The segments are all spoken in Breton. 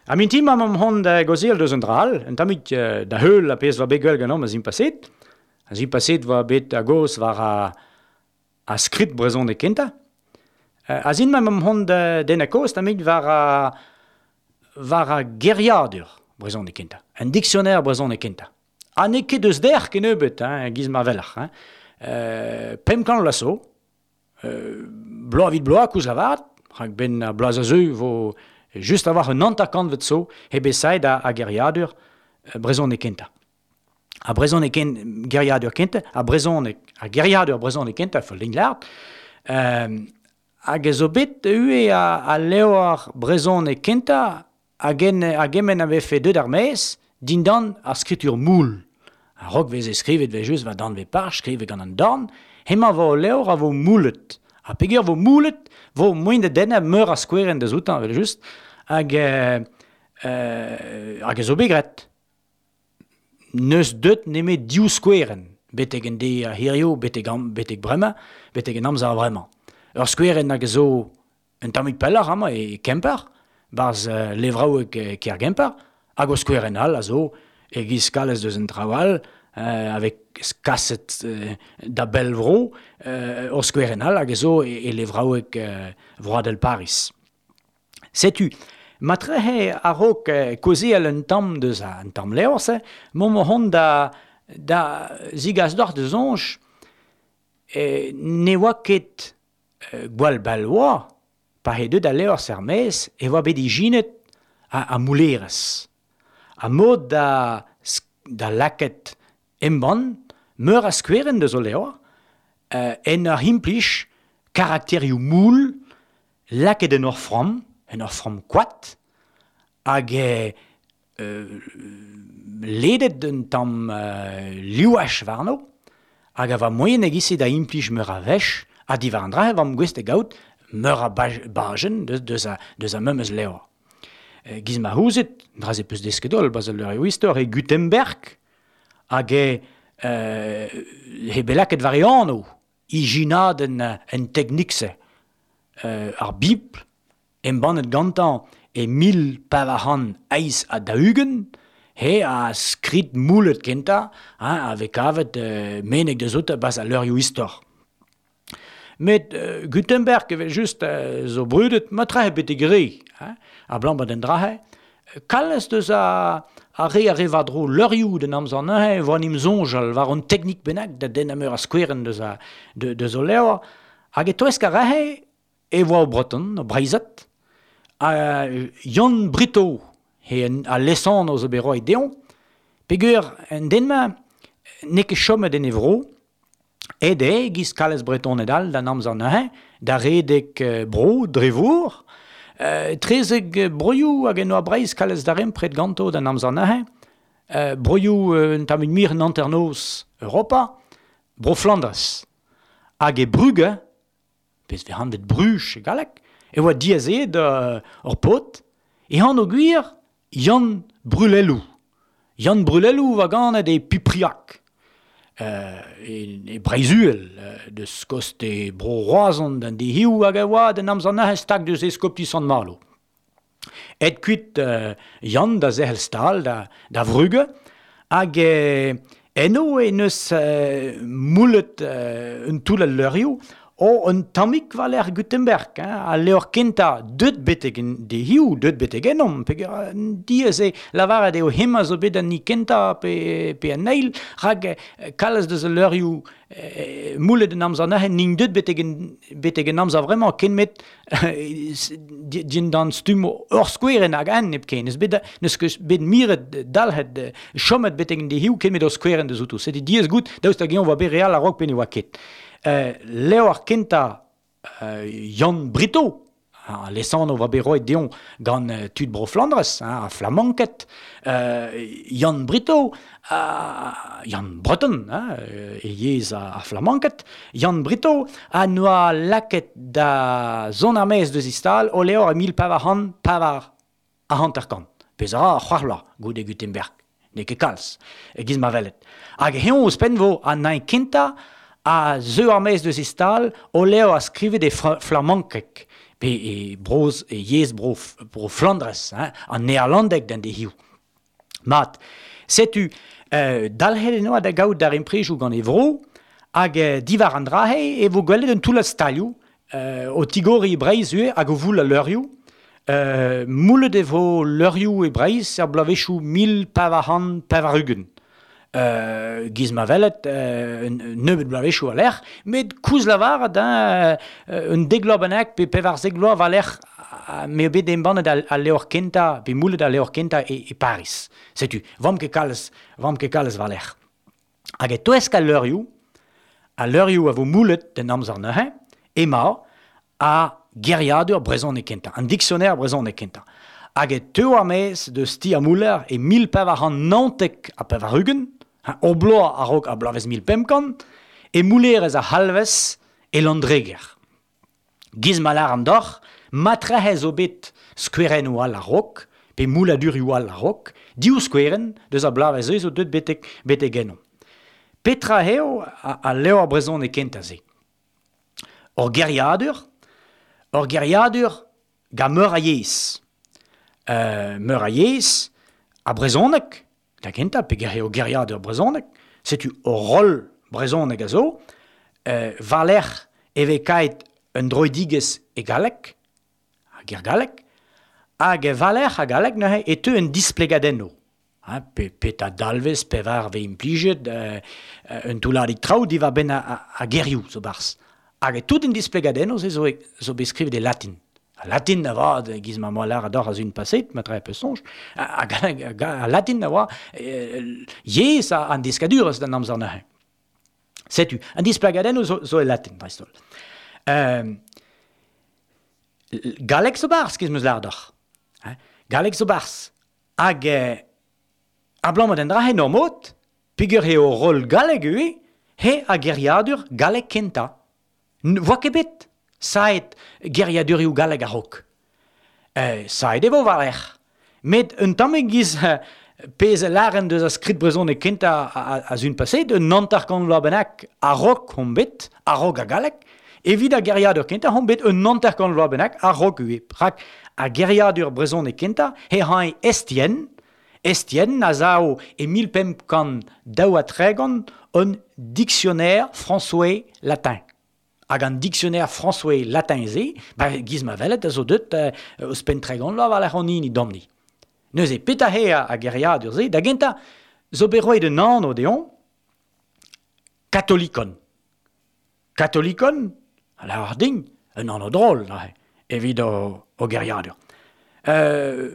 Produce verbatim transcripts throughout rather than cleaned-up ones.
A min team am hon de gozel deus un dral, en tamit uh, da heul a pez war begel genom a zin passet. A zin passet war bet a gos war a, a skrit brezon de kenta. Uh, a zin mam am hon de, den a kost, tamit war a, war a geriadur brezon de kenta. Un dictionnaire brezon de kenta. A ne ket deus der ken eubet, hein, giz ma velach. Hein. Uh, pem kan lasso, uh, blo a vid blo a kouz lavat, rak ben a blaz a zeu vo... Just avoir un antakant vet so, he besaid a, a geriadur uh, brezon e kenta. A brezon e ken, geriadur kenta, a brezon e, a geriadur brezon e kenta, fo ling lart, um, hag ezo bet ue a, a leoar brezon e kenta, hagen, hagemen ave fe deud ar mez, din dan a skritur moul. A rok vez e skrivet ve just va dan ve par, skrivet gant an dan, hema vo leor a vo moulet. A peger vo moulet, vo moin de denne meur a skoueren de zoutan, vel just, hag, uh, uh, hag ezo begret. Neus deut neme diou skoueren, beteg en de a hirio, beteg, am, beteg brema, beteg en amza vrema. Ur skoueren hag ezo un tamit pellar ama e kemper, baz uh, levrao e ker gemper, hag o skoueren al a zo, e giz kalez deus en trawal, Uh, avec kasset uh, da bel vro, uh, o skouerenal hag ezo e, e levraouek uh, vroadel Paris. Setu, matrehe a rok uh, koze al un tam deus a un tam leor se, mom hon da, da zigas d'or de zonj, eh, ne oa ket uh, gwal balwa, pa he deud a leor sermez, e oa bet e jinet a, a moulerez. A mod da, da laket emban, meur a skoueren de zo leor, uh, en ar himplij karakterioù moul, laket en ur fram, en ur fram kwad, hag e uh, ledet un tam uh, liouach varno, hag a va moyen egiset a himplij meur a vech, a divar an dra vam gwest e gaout meur a bajen deus a, deus a memeus leor. Uh, giz ma houzet, dra ze peus deskedol, baz ul eur e Gutenberg, hag e uh, he belaket variano, iginad en, en teknikse. Uh, ar Bibl, en banet gantan e mil pavahan eiz a daugen, he a skrit moulet kenta, hein, avec avet uh, menek de zot bas a l'eur istor. Met uh, Gutenberg evel just uh, zo brudet, ma trahe bete gri, hein, a blan ba den drahe, kalles deus a, a re a revadro leurioù den amzan ahe, voan im zonjal, war un teknik benak, da den ameur a skoueren deus a, de, de zo leor, hag e toesk a rahe, e voa o breton, o breizat, a Jan Brito, he en, a lesan o zo beroi deon, pegur en denma, neke chome den evro, ed e giz kalles breton edal dan amzan ahe, da redek uh, bro, drevour, Uh, trezeg uh, broioù hag en oa breiz kalez darem pred ganto dan amzan ahe, uh, broioù uh, un tamin mir nanternoz Europa, bro Flanders, hag e Brugge, pez ve hanvet Bruges e galek, e oa diazet uh, ur pot, e han o gwir Jan Brulelou. Jan Brulelou va ganet e pipriak. Uh, e, e breizuel, uh, deus kost e bro roazon dan de hiou hag a oa den amzan ahe stak deus e skopti san malo. Et kuit uh, Jan da zehel stal da, da Vrugge, hag e, eno e neus uh, moulet uh, un toul al leurioù, o un tamik valer Gutenberg, hein, a leor kenta deut betegen de hiou, deut betegen om, peger uh, diez e lavare o hema zo bet an ni kenta pe, pe an neil, rag uh, kalez deus a leurioù uh, moulet en amzan ahe, ning deut betegen, betegen amza vremañ ken met uh, din dan stum ur skoueren hag an ep ken, eus bet, neus keus bet miret dalhet uh, chomet betegen de hiou ken met ur skoueren de zoutou. Sedi diez gout, daoust hag eon va bet real a rok pen e oa ket. Uh, leor kenta uh, Jan Brito, a lesan o va beroi deon gant uh, tud bro Flandres, hein, a flamanket, uh, Jan Brito, uh, Jan Breton, hein, e yez a, a flamanket, Jan Brito, a noa laket da zon armez deus istal, o leor a mil pavahan pavar a hanterkant. Pezara a c'hoarla, goude Gutenberg, ne ket kalz, e giz ma velet. Hag eon o spenvo a nain kenta, a zeu armez de zistal, o leo a skrive de flamankek, pe e broz e yez bro, bro Flandres, hein, an neerlandek den de hiu. Mat, setu, uh, dalhet eno a da gaout dar imprejou gant evro, hag uh, divar an drahe, e vo gwelet un toulat stalioù, uh, o tigori breiz ue, hag o voul a leurioù, Uh, moulet evo leurioù e breiz ar blavechou mil pavahan pavarugen. Uh, giz ma velet, uh, neubet blavechou a l'er, met kouz lavar d'un uh, un deglobenek pe pevar zegloa va l'er uh, me bet en bannet a, a leor kenta, pe moulet a leor kenta e, e Paris. Setu, vam ke kalz, vam ke kalz va l'er. Hag e toesk a leurioù, a leurioù a vo moulet den amzer neuze, e ma a geriadur brezon e kenta, un dictionnaire brezon e kenta. Hag e teu amez de sti a mouler e mil pevaran nantek a pevarugen, o bloa a rok a blavez mil pemkan, e moulerez a halvez e landreger. Giz malar an dor, matrehez o bet skoueren ou al a rok, pe mouladur ou al a rok, diou skoueren, deus a blavez eus o deut bete, bete genon. Petra heo a, a leo a brezon e kenta ze. Or geriadur, Or geriadur ga meur a yez. Uh, meur a yez a brezonek, da genta pe gere o geriadur brezonek, setu o rol brezonek a zo, uh, valer eve kait un droidiges e galek, a ger galek, hag e valer a galek nehe e teu un displegadeno. Ha, pe, pe ta dalvez pe var ve implijet uh, uh, un touladik trao di va ben a, a, a gerioù zo bars. Hag e tout un displegadeno ze zo, zo beskrive de latin. A latin na va, giz ma moalar a dor a zun paset, ma tre pe sonj, a, a, a, a latin na va, e, yez a an diskadur eus dan amzer neuze. Setu, an displegadeno zo, zo e latin, dreistol. Uh, galek zo bars, giz meus lar dor. Eh? Galek zo bars. Hag e, a blamet en dra he normot, pigur he o rol galek ue, he a geriadur galek kenta. Voa ket bet, saet geriadurioù galeg a rok. Uh, saet evo valer. Met un tammig giz uh, peze laren deus a skrit brezon e kenta a, a, a zun paset, un nantarkan loabenak a rok hon bet, a rok a galeg, evit a geriadur kenta hon bet un nantarkan loabenak a rok ue. Prak a geriadur brezon e kenta, he hain estien, estien na zao e mil pemkan daou a tregan un dictionnaire françois latin. Hag an dictionnaire françois latin ze, ba giz ma velet a zo deut uh, eus pen tregan lo va l'er an ini domni. Neus e peta he a, a geriadur ze, da genta zo berroet de nan o deon, katolikon. Katolikon, a la ar ding, un an o drol, la, evit o, o geriadur. Euh,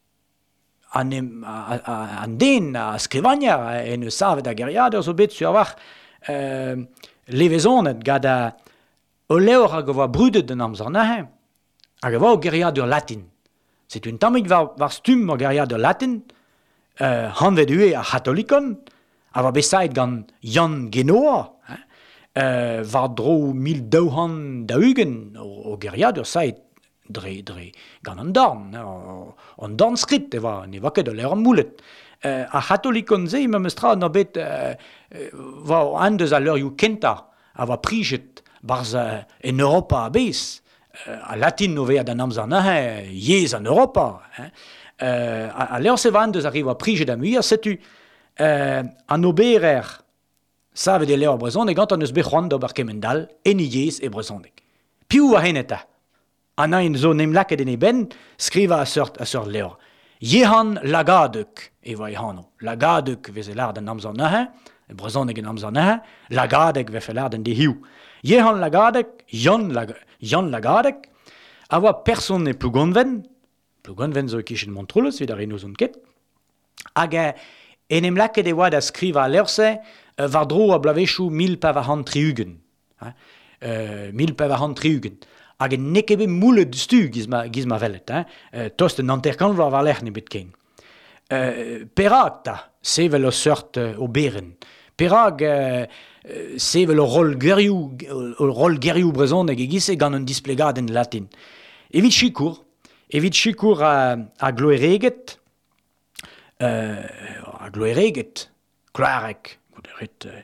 an, a, a, an den a skrivagnar en eus savet a geriadur zo bet sur war euh, levezonet gad a o leor hag oa brudet den amzer neuze, hag oa o geriadur latin. C'est un tammig var, var stum o geriadur latin, uh, hanvet ue a katolikon, a var besait gant Jan Genoa, hein? uh, var dro mil daouhan daougen o, o geriadur sait dre, dre gant an dorn, hein? An dorn skrit, eva, ne va ket o leor an moulet. Uh, a katolikon ze, me meustra no bet uh, va an deus a leurioù kenta, a va prijet barz uh, en Europa a bez, uh, a latin no vea dan amzer neuze, yez an Europa. Hein? Uh, a, a leur se van deus arriva a prijet am uier, setu uh, an oberer savet e leur brezon, e gant an eus bet c'hoant d'ober kemendal, en i yez e brezonek. Piou a heneta. An ein zo nem laket en e ben, skriva a seurt a seurt leur. Yehan lagadek, e va e hano. Lagadek veze lar dan amzer neuze, e brezonek en amzer neuze, lagadek vefe lar dan de hiu. Yehan lagadek, Jan, lag, Jan lagadek, a oa person ne plugonven, plugonven zo e kichet montrolez, vid a reno zon ket, hag en em laket e oa da skriva a leurse, uh, var dro a blavechou mil pavahan triugen. Hein? Uh, mil pavahan triugen. Hag en nekebe moulet stu giz ma, giz ma velet. Hein? Uh, tost en anterkan var var lech ne bet ken. Uh, Perag ta, sevel o seurt uh, o beren. Perag uh, sevel o rol gerioù, o rol gerioù brezon eg egise gant un displegad en latin. Evit chikour, evit chikour a, a gloereget, uh, a gloereget, kloarek, uh,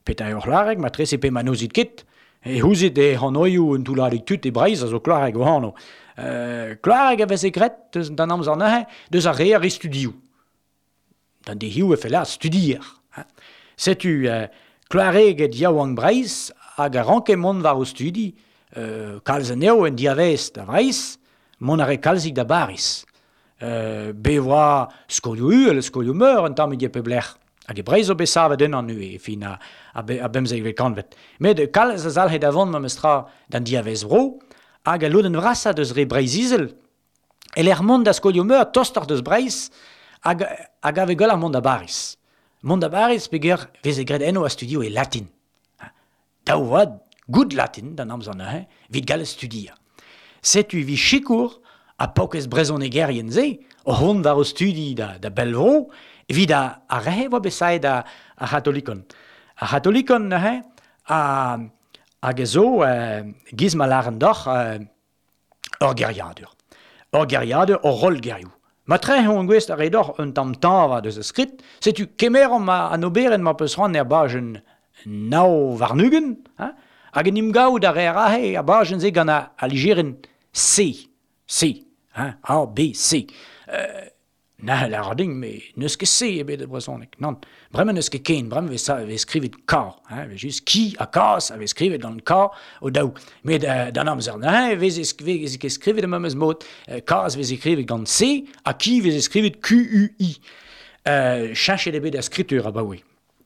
Pet a ur lareg, ma tre se pe ma nozit ket. E houzet e hanoioù un touladik tut e breiz a zo klareg o hano. Uh, klareg a vez e gret deus dan amzer nahe, deus a re ar e studioù. Dan de hiou e fe la studier. Setu uh, klareg et yaou an breiz hag a ranke mont war o studi, uh, kalz an eo en diavez da breiz, mon are kalzik da baris. Uh, be oa skolio uel, skolio meur an tamm e pe blech. Hag e breiz o be savet un an nu e fin a, a, be, a bemzeg vel kanvet. Met de kalz a zal het avon ma mestra dan diavez bro, hag a loden vrasa deus re breiz izel, e l'er mont da skolio meur tostor deus breiz, hag, hag ave gol ar mont da baris. Mont da baris peger vez e gred eno a studio e latin. Da oad good latin dan amzer nahe, vid gal studia. Setu vi chikour a paukez brezon e gerien ze, o hon var o studi da, da Belvro, vid a, a rehe vo besaet a, a Hatolikon. A Hatolikon nahe, a, a gezo uh, giz ma laren doch uh, ur geriadur. Ur geriadur o rol geriou. Ma tre hon gwest a redor un tam tava deus a skrit, setu kemer an ma an oberen ma peus ran er bajen nao varnugen, hein? Hag en im gaout a re rahe a bajen ze gant a, a ligeren C. C. Hein? A, B, C. Uh, Na, la rading, me neus ket C e bet e brezonek. Non, bremmen neus ket ken, bremmen vez, vez skrivet ka. Hein? Vez just ki a kas, a vez skrivet gant ka o daou. Met uh, dan amzer, na, vez vez ket skrivet e memes mot, uh, kas vez skrivet gant C, a ki vez skrivet Q U I. Uh, Chachet e bet a skritur a baoe.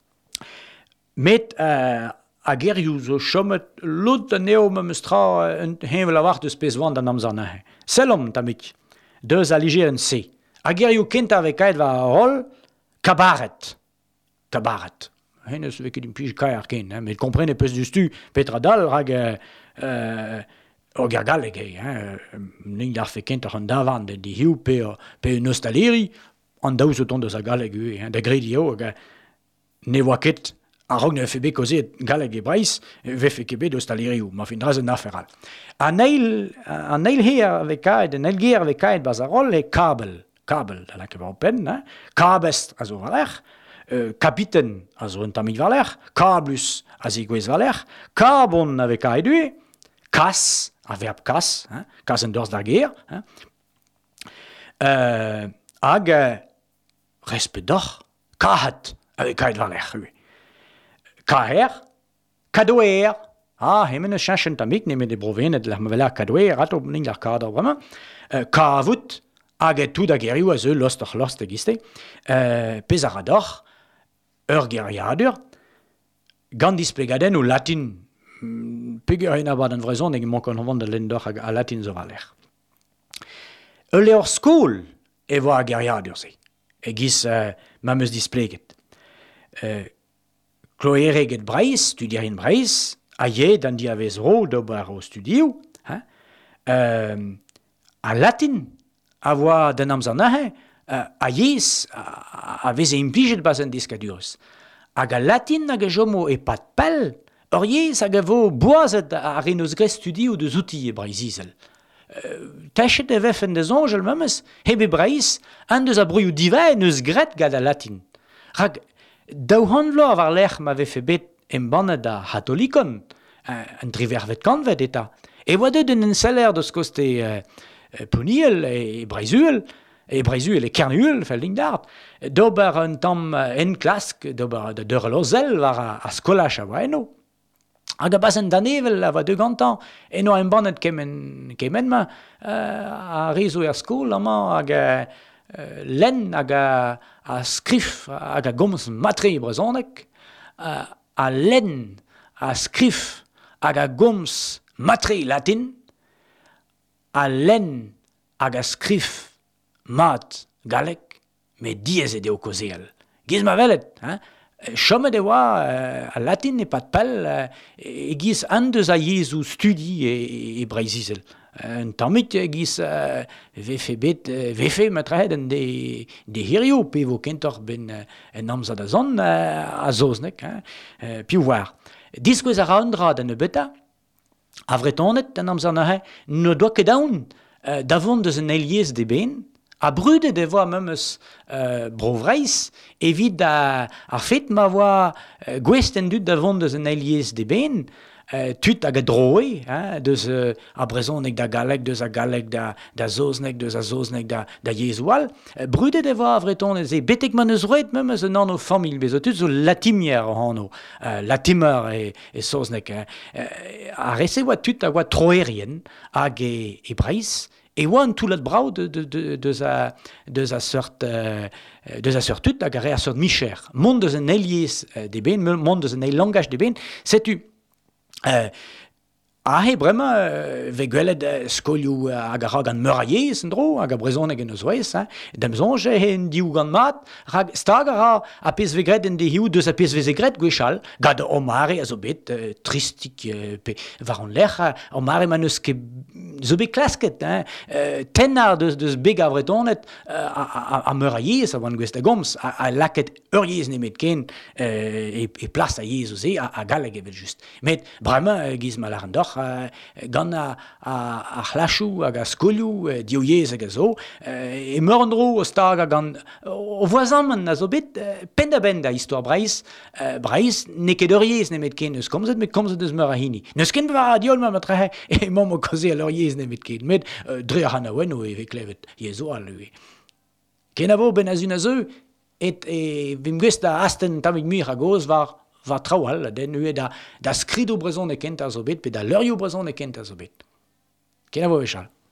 Met uh, a gerioù zo chomet lot an eo memes tra un henvel a vart eus pez vant dan amzer nahe. Selom tamik, deus a ligeren C. A gerioù kenta ve kaet va a rol, kabaret. Kabaret. Hen eus veket im pij kai ar ken, met komprene peus du stu petra dal rag uh, uh, o gergaleg e. Ning d'ar fe kenta an davan de di hiou pe, pe un ostaleri, an daou zo ton deus a galeg e, da gredio, ne voa ket a rog ne fe be kozet galeg e breiz, ve fe ket bet ostaleri ou, ma fin draz un aferal. An eil, an eil her ve kaet, an eil ger ve kaet baz a rol e kabel. Kabel, da lak eo pen, hein? Kabest a zo valer, euh, kapiten a zo un tamik valer, kablus a zi gwez valer, karbon a ve kaet ue, kas, a verb kas, hein? Kas en dorz da ger, hein? Euh, hag uh, respet d'or, kahat a ve kaet valer ue. Kaher, kadoer, ah, hemen eus chachen tamik, ne me de brovenet l'ar ma veler kadoer, ato ning l'ar kador vraiment, euh, kavout, hag e tout da gerioù a zeu lost or lost e giste, uh, pez a rador, ur geriadur, gant displegaden o latin, mm, peger en abad an vrezon eg mon kon vant de lendor a latin zo valer. Ul eur skol e vo a geriadur se, e giz uh, ma meus displeget. Uh, Kloereg et breiz, studier in breiz, a ye dan diavez ro d'ober o studiou, hein? uh, a latin, a voa den amzer nahe, uh, a yez, a, a vez e implijet bas en diskadurus. Hag a latin hag a jomo e pat pell, ur yez hag a vo boazet a renos gres studioù deus outi e breiz izel. Uh, Tachet e vefen deus onjel memes, hebe breiz, an deus a brouioù dive neus gret gad a latin. Hag, daou handlo a var lec'h ma vefe bet en bannet da Hatolikon, uh, an drivervet kanvet eta. E oa deud en seller deus koste uh, poniel e breizuel, e breizuel e kernuel, fel ding d'art. D'ober un tamm en klask, d'ober de deur lozel war a, a skolach a oa eno. Hag a bas en danevel a oa de gantan, eno en bannet kemen, kemen ma, uh, a rezo er skol ama hag a uh, len hag a, a skrif hag a gomz matre brezonek, uh, a len a skrif hag a gomz matre latin, a len hag a skrif mat galek, me diez e deo kozel. Giz ma velet, hein? Chomet e oa uh, a latin e pat pell, uh, e giz an deus a yezou studi e, e breiz izel. Un tammit e giz uh, vefe bet, uh, vefe matrehet en de, de hirio, pe vo kentor ben uh, en amzad a zon uh, a zoznek, hein? Uh, pi war. Diskwez a raundra den e beta, a vretonet, an amzer nahe, no doa ket daoun, uh, davon deus en eliez de ben, A brude de voa memes uh, brovreis, evit a, a fet ma voa uh, gwesten dut da vont deus an eliez de ben, uh, tut hag a droe, hein, deus uh, a brezoneg da galek, deus a galek da, da zoznek, deus a zoznek da, da yezoual, uh, brude de voa vreton e betek man eus roet memes an anno famil bezo, tut zo latimier o anno, uh, latimer e, e zoznek. Hein. Uh, a rese oa tut a oa troerien hag e, e breiz, e oan tout lat brau de, de, de, de, za, de za sort uh, de za sort tut hag a re a sort micher. Mont deus an eliez uh, de ben, mont deus an el langage de ben, setu uh, a he brema uh, ve gwelet uh, skolioù uh, hag a rag an meur a yez en dro, hag a brezoneg en eus ouez, hein. Dem zonje he en diou gant mat, rag stag a ra a pez ve gret en de hiou deus a pez veze gret gwechal, gad o mare a zo bet uh, tristik uh, pe var an lec'h, o mare man eus ket zo bet klasket, hein. Uh, tennar deus, deus beg a vretonet uh, a, a, a meur a yez a oan gwest a gomz, a, a laket ur yez nemet ken uh, e, e plas a yez o ze a, a galeg evel just. Met brema uh, giz mal ar an doch, Uh, gant a, a, a c'hlachou hag a skolioù uh, dio yez hag a zo, uh, e meur an dro o stag hag an o voazamman a zo bet uh, pen da ben da histoire Breiz, uh, Breiz ne ket ur yez nemet ken eus komzet, met komzet eus meur a hini. Neus ken war a diol ma trehe e mom o koze al ur yez nemet ken, met uh, dre a hana oen o e ve klevet yezo al ue. Ken a vo ben a zun a zeu, et e vim gwest a asten tamig mur a goz var va trawal, den ue da, da skrido brezon e kent a zo bet, pe da leurioù brezon e kent a zo bet. Ken a vo vechal.